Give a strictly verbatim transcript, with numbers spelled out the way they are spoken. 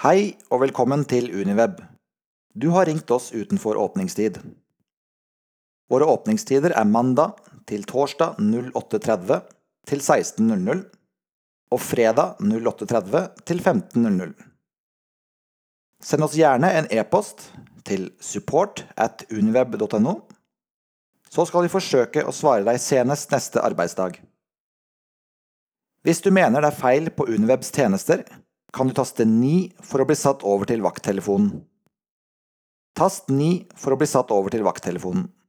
Hei og velkommen til Uniweb. Du har ringt oss utenfor åpningstid. Våre åpningstider er mandag til torsdag åtte tretti til seksten null null og fredag åtte tretti til femten null null. Send oss gjerne en e-post til support at uniweb punktum no, så skal vi forsøke å svare deg senest neste arbeidsdag. Hvis du mener det er feil på Uniwebs tjenester, kan du taste ni for å bli satt over til vakttelefonen. Tast ni for å bli satt over til vakttelefonen.